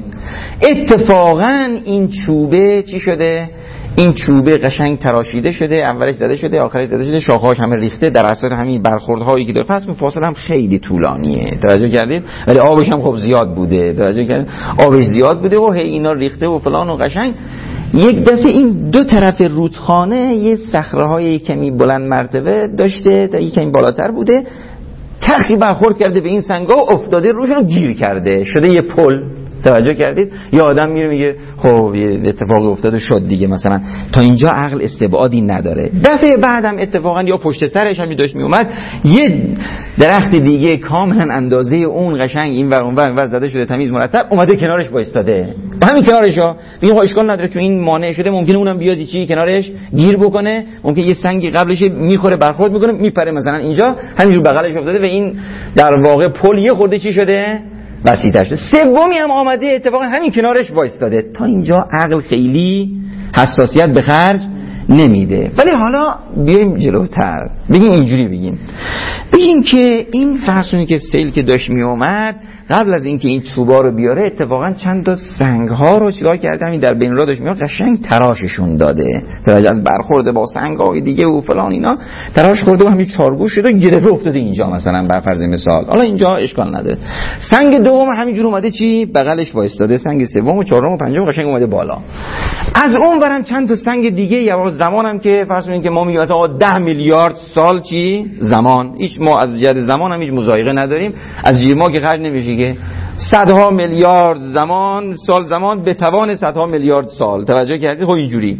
[SPEAKER 2] اتفاقاً این چوبه چی شده؟ این چوبه قشنگ تراشیده شده، اولش زده شده، آخرش زده شده، شاخه‌هاش همه ریخته، در اثر همین برخوردهایی که داره. پس اون فاصله هم خیلی طولانیه. توجه کردید؟ ولی آبش هم خب زیاد بوده. توجه کردید؟ آبش زیاد بوده و هی اینا ریخته و فلان و قشنگ. یک دفعه این دو طرف رودخانه یه صخره‌های کمی بلند مرتبه داشته، تا کمی بالاتر بوده، تخی برخورد کرده به این سنگا و افتاده روشون رو گیر کرده، شده یه پل. توجه کردید؟ یه آدم میره میگه خب یه اتفاقی افتاده شد دیگه، مثلا تا اینجا عقل استبعادی نداره. دفعه بعدم اتفاقا یا پشت سرش هم داشت میومد، یه درخت دیگه کاملا اندازه اون قشنگ این ور اون ور اون ور زده شده، تمیز مرتب، اومده کنارش وایستاده. همین کنارشا میگه اشکال نداره چون این مانع شده، ممکنه اونم بیاد چی کنارش گیر بکنه، ممکنه یه سنگی قبلش میخوره برخورد میکنه میپره مثلا اینجا، همینجور بغلش افتاده و این در واقع پل یه خورده چی شده وسیع‌تر شده. سومی هم آمده اتفاقا همین کنارش وایستاده. تا اینجا عقل خیلی حساسیت به خرج نمیده. ولی حالا بیایم جلوتر، بگیم اینجوری بگیم بگیم که این فرسونی که سیل که داشت می اومد، قبل از اینکه این چوبا رو بیاره اتفاقا چند تا سنگ ها رو چیکار کرده، همین در بین راه داشت میاد قشنگ تراششون داده، توجه از برخورده با سنگ های دیگه و فلان اینا تراش خورده و همین چارگوش شده، یه دفعه افتاده اینجا مثلا بر فرض مثال. حالا اینجا اشکال نداره. سنگ دوم همینجور اومده چی بغلش وایستاده، سنگ سوم و چهارم و پنجم قشنگ اومده بالا. از اون برم چند تا سنگ دیگه یواش زمانم که فرض کنید که ما میگیم مثلا ده میلیارد سال چی زمان، هیچ ما از جهت زمان هم هیچ مضایقه نداریم، از جیب ما که خرج نمیشه که صدها میلیارد زمان سال زمان به توان صدها میلیارد سال. توجه کردید؟ خب اینجوری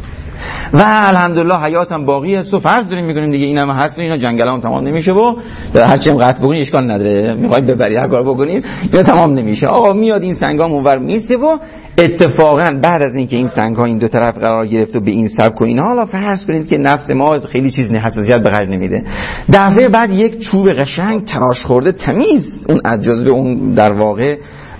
[SPEAKER 2] و الحمدلله حیات هم باقی است و فرض داریم میکنیم دیگه اینم هست، اینا جنگل هم تمام نمیشه و هر چی هم قطع بکنی اشکال نداره، میخواید ببری هر کار بکنید اینا تمام نمیشه. آقا میاد این سنگا اونور میسه و اتفاقا بعد از اینکه این سنگ ها این دو طرف قرار گرفت و به این سبک و اینا، حالا فرض کنید که نفس ما خیلی چیز نه حساسیت به خرج نمیده، دفعه بعد یک چوب قشنگ تراش خورده تمیز، اون از جزو اون در واقع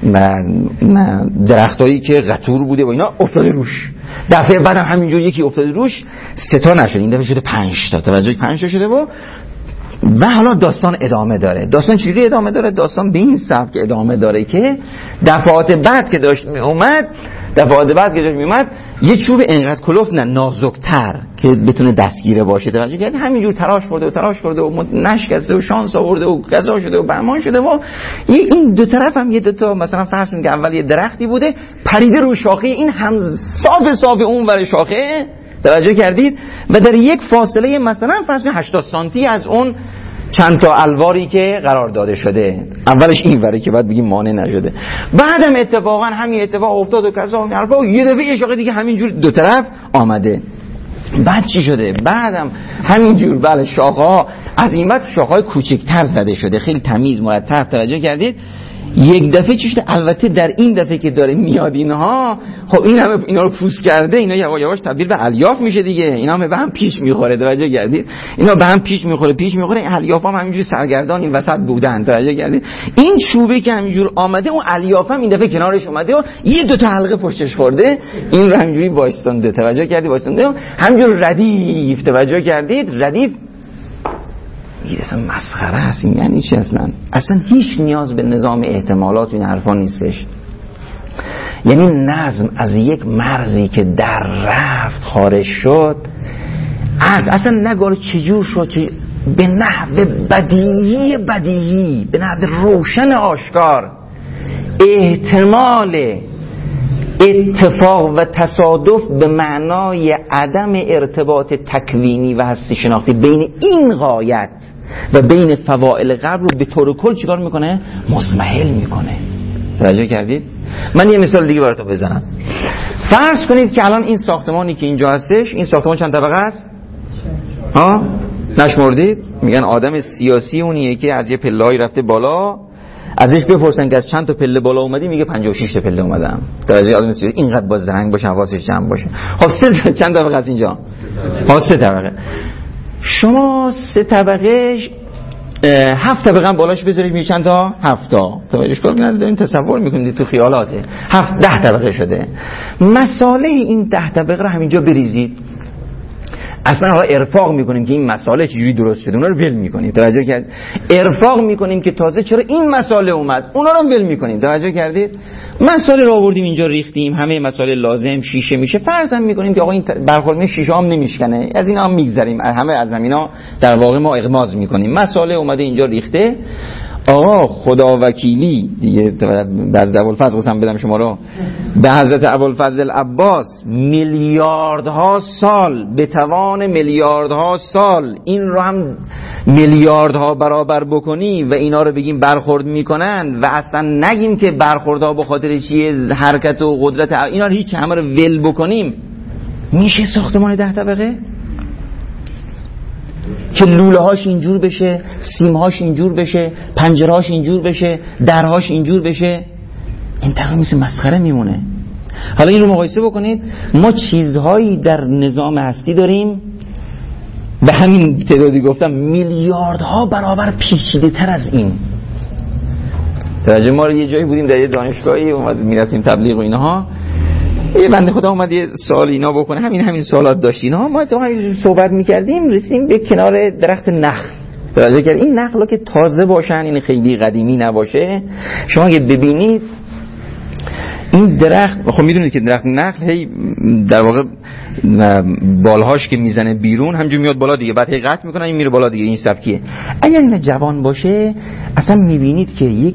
[SPEAKER 2] درختایی که قطور بوده و اینا افتاده روش، دفعه بعد هم همینجور یکی افتاده روش، سه تا نشد، این دفعه شده پنج تا. توجه پنج تا شده و و حالا داستان ادامه داره. داستان چیزی ادامه داره؟ داستان به این سبک ادامه داره که دفعات بعد که داشت می اومد دفعات بعد که داشت می اومد یه چوب اینقدر کلفت نه نازکتر که بتونه دستگیره باشه، توجه کرد همینجور تراش خورده و تراش خورده و نشکسته و شانس آورده و قضا شده و بهمان شده و این دو طرف هم یه دو تا مثلا فرض کنید که اول یه درختی بوده پریده رو شاخه این هم صاف صاف اون ور شاخه، توجه کردید؟ و در یک فاصله مثلا فرض کنید هشتاد سانتی از اون چند تا الواری که قرار داده شده، اولش این وره که بعد بگیم مانع نشده، بعدم اتفاقا همین اتفاق افتاد و کذا و حرفا و یه دفعه یه شاخه دیگه همینجور دو طرف آمده. بعد چی شده؟ بعدم همینجور بله شاخه‌ها از این بعد شاخه‌های کوچکتر زده شده، خیلی تمیز مرتب. توجه کردید؟ یک دفعه چی شده؟ البته در این دفعه که داره میاد اینها، خب این همه اینا رو پوست کرده، اینا یواش یواش تبدیل به الیاف میشه دیگه، اینا هم به هم پیش میخوره. توجه کردید؟ اینا به هم پیش میخوره پیش میخوره این الیاف هم همینجوری سرگردان این وسط بودن. توجه کردید؟ این چوبه که همینجور آمده، اون الیاف هم این دفعه کنارش اومده و یه دو تا حلقه پشتش خورده، این رو همینجوری وایستونده. توجه کردید؟ وایستونده همینجور ردیف. توجه کردید؟ ردیف این اصلا مسخره است. این یعنی چی اصلا؟ اصلا هیچ نیاز به نظام احتمالات این حرفا نیستش. یعنی نظم از یک مرزی که در رفت خارج شد، از اصلا نگار چجور شد، چجور به نحو بدیهی بدیهی به نحو روشن آشکار احتمال اتفاق و تصادف به معنای عدم ارتباط تکوینی و هستی شناختی بین این غایت و بین فواعل قبل رو به طور کل چیکار میکنه؟ مضمحل میکنه. توجه کردید؟ من یه مثال دیگه براتون بزنم. فرض کنید که الان این ساختمانی که اینجا هستش، این ساختمان چند طبقه است؟ ها؟ نشمردید؟ میگن آدم سیاسی اونیه که از یه پله‌ای رفته بالا، ازش بپرسن که از چند تا پله بالا اومدی، میگه پنجاه و شش تا پله اومدم. درجه آدم سیاسی اینقدر باز درنگ باشه، حواسش جمع باشه. خب سه چند طبقه است اینجا؟ ها سه طبقه. شما سه طبقه هفت طبقه هم بالاش بذارید، میشه چند تا؟ هفت تا. توجهش کنید، ندارین تصور میکنید تو خیالاته. هفت ده طبقه شده. مساله این ده طبقه رو همینجا بریزید. اصلا حالا ارفاق میکنیم که این مساله چجوری درست شده، اونا رو ول میکنیم. توجه کرد؟ ارفاق میکنیم که تازه چرا این مساله اومد، اونا رو ول میکنیم. توجه کردید؟ مساله رو آوردیم اینجا ریختیم، همه مساله لازم شیشه میشه. فرض هم میکنیم که آقا این برخورد شیشه هم نمیشکنه، از اینا هم میگذریم، همه از همینا در واقع ما اغماض میکنیم. مساله اومده اینجا ریخته، آقا خدا وکیلی دیگه از ابوالفضل قسم بدم شما رو، به حضرت ابوالفضل عباس میلیاردها سال به توان میلیاردها سال این رو هم میلیاردها برابر بکنی و اینا رو بگیم برخورد میکنن و اصلا نگیم که برخوردها به خاطر چیه، حرکت و قدرت اینا رو هیچ، همه رو ول بکنیم، میشه ساختمان ده طبقه که لوله هاش اینجور بشه، سیم هاش اینجور بشه، پنجره هاش اینجور بشه، درهاش اینجور بشه؟ این تقریبا مثل مسخره میمونه. حالا این رو مقایسه بکنید، ما چیزهایی در نظام هستی داریم به همین تعدادی گفتم میلیاردها برابر پیچیده تر از این. توجه ما رو یه جایی بودیم در یه دانشگاهی، اومد میرفتیم تبلیغ و اینها، یه بنده خدا اومد یه سوال اینا بکنه، همین همین سوالات داشت اینا، ما تو همین صحبت میکردیم، رسیدیم به کنار درخت نخل. توجه کرد این نخلا که تازه باشن، این خیلی قدیمی نباشه، شما اگه ببینید این درخت، خب میدونید که درخت نخل هی در واقع بالهاش که میزنه بیرون همینجوری میاد بالا دیگه، بعد هی قطع میکنن این میره بالا دیگه، این سبکیه. اگر این جوان باشه اصلا میبینید که یک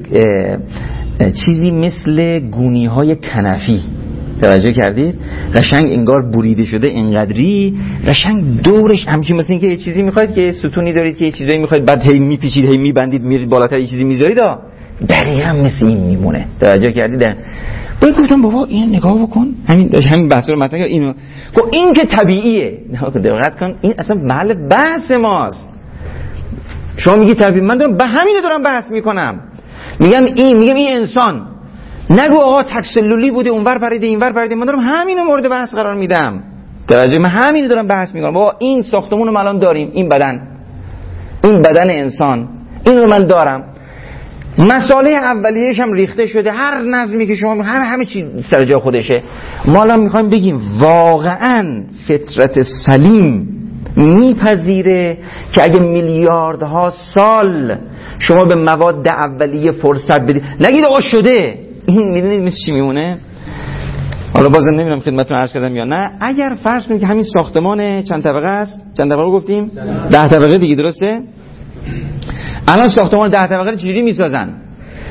[SPEAKER 2] چیزی مثل گونی های کنفی، توجه کردید؟ قشنگ انگار بریده شده اینقدری، قشنگ دورش همچین مثل این که یه چیزی میخواید که ستونی دارید که یه چیزی میخواید بعد هی میپیچید هی میبندید میرید بالاتر یه چیزی میذارید، دقیقاً مثل این میمونه. توجه کردید؟ باید گفتم بابا این نگاه بکن، همین همین بحث رو مطرح اینو خب این که طبیعیه، دقت کن این اصلا محل بحث ماست. شما میگی طبیعی، من دارم به همین دارم بحث میکنم، میگم این میگم این انسان، نگو آقا تکسلولی بوده اونور پریده اینور پریده، من دارم همینو مورد بحث قرار میدم. درجه من همین دارم بحث میکنم. بابا این ساختمون رو ما الان داریم، این بدن، این بدن انسان، این رو من دارم، مساله اولیه‌اش هم ریخته شده، هر نظمی که شما همه همه چی سر جای خودشه. ما الان میخوایم بگیم واقعاً فطرت سلیم میپذیره که اگه میلیاردها سال شما به مواد اولیه فرصت بدید، نگید آقا شده، این میدونید مثل چی میمونه؟ حالا بازم نمیدونم خدمتتون عرض کردم یا نه، اگر فرض کنید که همین ساختمان چند طبقه است، چند طبقه رو گفتیم؟ ده طبقه دیگه، درسته؟ الان ساختمان ده طبقه رو چجوری میسازن؟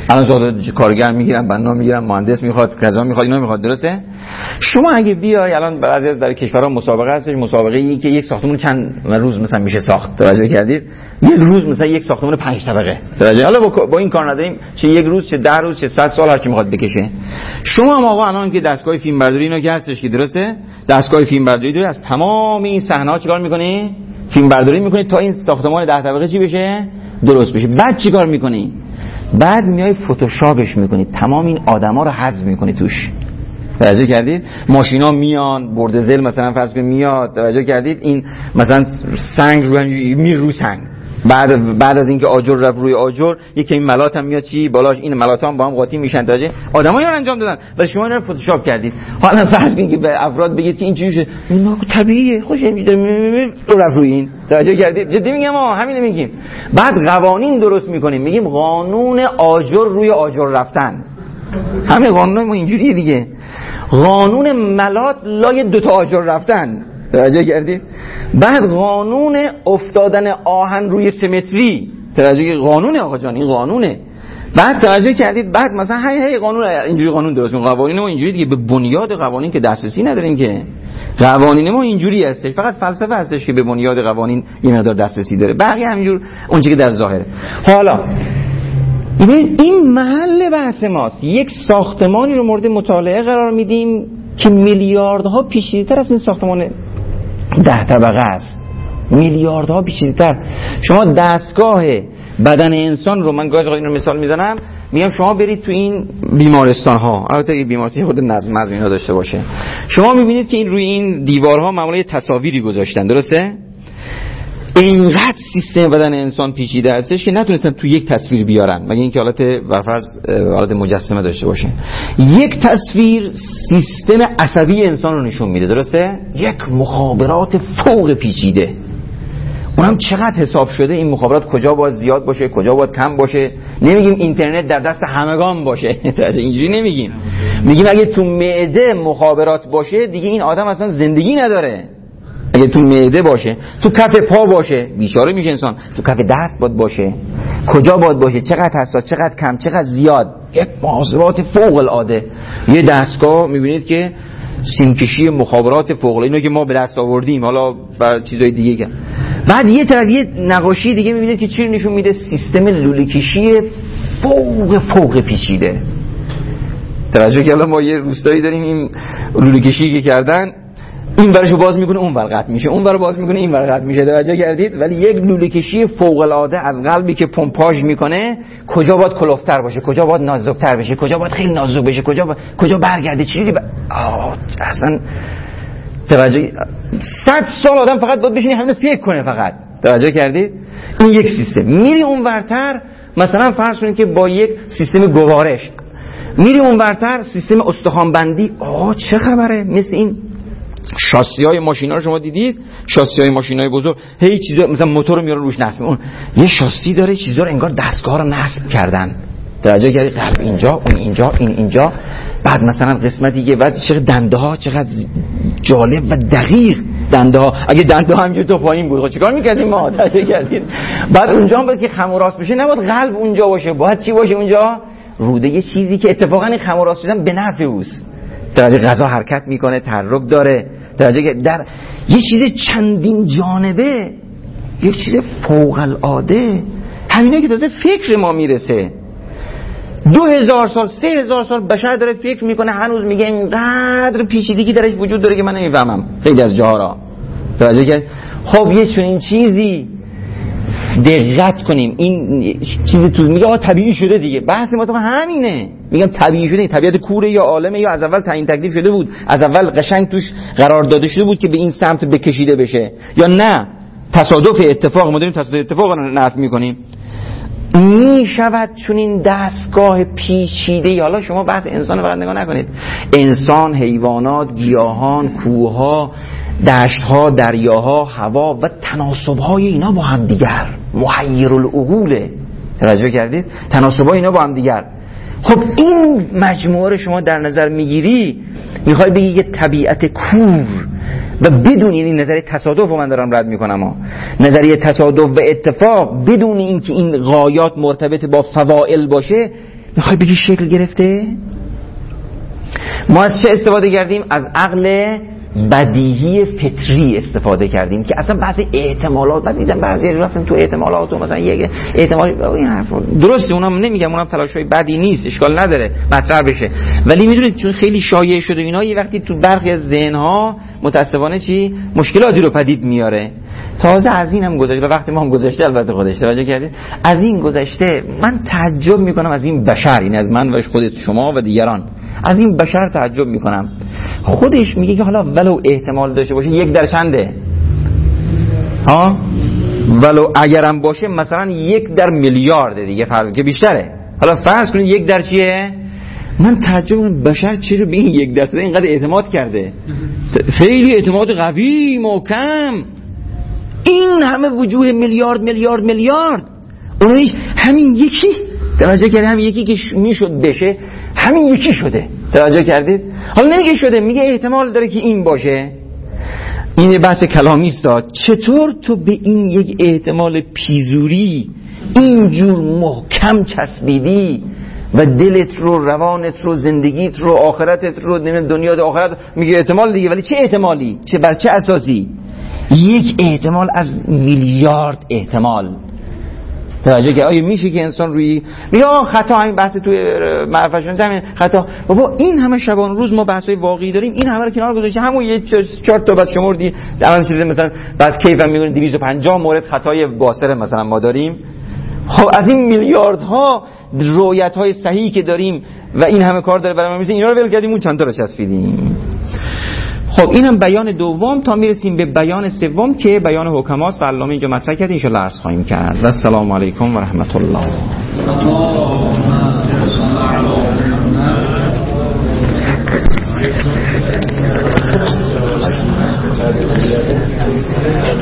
[SPEAKER 2] الان زاد کارگر میگیرن، بنا میگیرن، مهندس میخواد، کذا میخواد، اینا میخواد. درسته؟ شما اگه بیای الان بعضی در کشورها مسابقه هستش، مسابقه ای که یک ساختمون چند روز مثلا میشه ساخت، توجه کردید؟ یک روز مثلا یک ساختمون پنج طبقه، توجه. حالا با, با این کار نداریم، چه یک روز چه ده روز چه صد سال هر کی میخواد بکشه. شما هم آقا الان که دستگاه فیلم برداری اینا که هستش که درسته، دستگاه فیلم برداری داره، از تمام این صحنه‌ها چیکار میکنی؟ فیلم برداری میکنی تا این ساختمان ده طبقه چی بشه؟ درست بشه. بعد چیکار میکنی؟ بعد میای فتوشاپش میکنی، تمام این آدما رو حذف میکنی توش. توجه کردید؟ ماشینا میان، بردزل مثلا فرض کنید میاد، توجه کردید؟ این مثلا سنگ رو می رو سنگ. بعد بعد از اینکه آجر رفت روی آجر، یکی این ملات هم میاد چی بالاش، این ملات هم با هم قاطی میشن. توجه؟ آدمایی رو انجام دادن و شما اینا رو فتوشاپ کردید. حالا فرض کنید که به افراد بگید که این چیزه، اینا طبیعیه، خوش رو رفت روی این. توجه کردید؟ جدی میگم ما همین میگیم. بعد قوانین درست میکنیم، میگیم قانون آجر روی آجر رفتن. همه قانون ما اینجوریه دیگه. قانون ملات لای دو تا آجر رفتن. توجه کردید؟ بعد قانون افتادن آهن روی سمتری. توجه، قانونه آقا جان، این قانونه. بعد توجه کردید؟ بعد مثلا هی هی قانون اینجوری قانون درست می‌کنه. قوانین ما اینجوری دیگه، به بنیاد قوانین که دسترسی نداریم که. قوانین ما اینجوری هستش، فقط فلسفه هستش که به بنیاد قوانین یه مقدار دسترسی داره. بقیه همینجور اونجا که در ظاهره. حالا این محل بحث ماست. یک ساختمانی رو مورد مطالعه قرار میدیم که میلیاردها پیچیده‌تر از این ساختمان ده طبقه است. میلیاردها پیچیده‌تر. شما دستگاه بدن انسان رو، من گاهی این رو مثال میزنم، میگم شما برید تو این بیمارستان ها، البته این بیمارستان خود نظم نظم اینا داشته باشه، شما میبینید که این روی این دیوارها معمولا تصاویری گذاشتن، درسته؟ اینقدر سیستم بدن انسان پیچیده هستش که نتونستن تو یک تصویر بیارن، مگه اینکه حالت برفرض حالت مجسمه داشته باشه. یک تصویر سیستم عصبی انسان رو نشون میده، درسته؟ یک مخابرات فوق پیچیده. اونم چقدر حساب شده، این مخابرات کجا باید زیاد باشه، کجا باید کم باشه. نمیگیم اینترنت در دست همگان باشه، اینجوری نمیگیم. میگیم اگه تو معده مخابرات باشه دیگه این آدم اصلا زندگی نداره. اگه تو معده باشه، تو کف پا باشه، بیچاره میشه انسان. تو کف دست باید باشه، کجا باید باشه، چقدر حساس، چقدر کم، چقدر زیاد. یک محاسبات فوق العاده. یه دستگاه میبینید که سیمکشی مخابرات فوق العاده، اینو که ما به دست آوردیم، حالا بر چیزای دیگه که. بعد یه طرف یه نقاشی دیگه میبینید که چی نشون میده؟ سیستم لوله کشی فوق فوق پیچیده. توجه کردم ما یه روستایی داریم، این لوله کشی که کردن، این برشو باز میکنه اون ور قطع میشه، اون ور باز میکنه این ور قطع میشه. توجه کردید؟ ولی یک لوله کشی فوق العاده از قلبی که پمپاژ میکنه، کجا باید کلوفتر باشه، کجا باید نازکتر بشه، کجا باید خیلی نازک بشه، کجا با... کجا برگرده، چیزی ب... آه اصلا توجه صد سال آدم فقط باید بشینه همین فکر کنه فقط. توجه کردید؟ این یک سیستم. میری اون ورتر، مثلا فرض کنید که با یک سیستم گوارش میری اون ورتر، سیستم استخوان بندی. آه چه خبره؟ مثل این شاسی های ماشینا رو شما دیدید؟ شاسی های ماشینای بزرگ هی چیزا مثلا موتور رو میارن روش نصب، اون یه شاسی داره، چیزا رو انگار دستگاه رو نصب کردن. توجه کردید؟ قلب اینجا، اون اینجا، این اینجا. بعد مثلا قسمتی که بعد چقدر دنده ها، چقدر جالب و دقیق دنده ها. اگه دنده ها همینجوری تو پایین بود چیکار می‌کردیم ما؟ توجه کردید؟ بعد اونجا هم باید که خم و راست بشه، نباید قلب اونجا باشه، باید چی باشه اونجا؟ روده، یه چیزی که اتفاقا این خم و راست شدن به نفع اوست. توجه، غذا حرکت میکنه، تحرک داره. توجه، در یه چیز چندین جانبه، یک چیز فوق العاده. همینا که تازه فکر ما میرسه. دو هزار سال، سه هزار سال بشر داره فکر میکنه، هنوز میگه اینقدر پیچیدگی درش وجود داره که من نمیفهمم خیلی از جاها را. توجه کرد؟ خب یه چنین چیزی دقت کنیم، این چیزی تو میگه آقا طبیعی شده دیگه. بحث ما تو همینه، میگم طبیعی شده، طبیعت کوره یا عالمه، یا از اول تعیین تکلیف شده بود، از اول قشنگ توش قرار داده شده بود که به این سمت بکشیده بشه، یا نه تصادف اتفاق. ما داریم تصادف اتفاق رو نفی میکنیم. می شود چون این دستگاه پیچیده. حالا شما بحث انسان رو فقط نگاه نکنید، انسان، حیوانات، گیاهان، کوهها، دشتها، دریاها، هوا و تناسب‌های اینا با هم دیگر محیر العقوله. توجه کردید؟ تناسب‌های اینا با هم دیگر. خب این مجموعه رو شما در نظر میگیری، میخوای بگی یه طبیعت کور و بدون، یعنی نظریه تصادف رو من دارم رد میکنم ها، نظریه تصادف و اتفاق بدون اینکه این غایات مرتبط با فواعل باشه، میخوای بگی شکل گرفته؟ ما از چه استفاده کردیم؟ از عقل بدیهی فطری استفاده کردیم که اصلا بعضی احتمالات، بعد دیدم بعضی رفتن تو احتمالات و مثلا یک احتمال این حرف درسته، اونم نمیگم اونم تلاشای بدی نیست، اشکال نداره مطرح بشه، ولی میدونید چون خیلی شایع شده اینا یه وقتی تو برخی از ذهن‌ها متاسفانه چی مشکلاتی رو پدید میاره. تازه از این هم گذشته و وقتی ما هم گذشته البته خودش توجه کردید، از این گذشته من تعجب میکنم از این بشر، این از من و خودت شما و دیگران، از این بشر تعجب میکنم. خودش میگه که حالا ولو احتمال داشته باشه یک در چنده؟ ها؟ ولو اگرم باشه مثلا یک در میلیارد دیگه، فرض که بیشتره، حالا فرض کنید یک در چیه؟ من تعجب میکنم بشر چرا به این یک درصد اینقدر اعتماد کرده؟ خیلی اعتماد قوی محکم، این همه وجوه میلیارد میلیارد میلیارد، اونش همین یکی، توجه کردید همین یکی که میشد بشه همین یکی شده، توجه کردید؟ حالا نمیگه شده، میگه احتمال داره که این باشه. این بحث کلامی است. چطور تو به این یک احتمال پیزوری اینجور محکم چسبیدی و دلت رو، روانت رو، زندگیت رو، آخرتت رو، دنیا و آخرت، میگه احتمال دیگه، ولی چه احتمالی؟ چه بر چه اساسی؟ یک احتمال از میلیارد احتمال. توجه که آیا میشه که انسان روی میگه خطا، همین بحث توی معرفشون همین خطا، بابا این همه شبان روز ما بحثای واقعی داریم، این همه رو کنار گذاشتیم، همون یه چهار تا بعد شمردی اول چیزی مثلا بعد کیفم میگونی دویست و پنجاه مورد خطای باصره مثلا ما داریم. خب از این میلیاردها رؤیت‌های صحیحی که داریم و این همه کار داره برای ما میشه، اینا رو ول کردیم اون چند تا رو چسبیدیم. خب اینم بیان دوم، تا میرسیم به بیان سوم که بیان حکماست و علامه اینجا مطرح کرد، ان شاء الله عرض خواهیم کرد. و السلام علیکم و رحمت الله.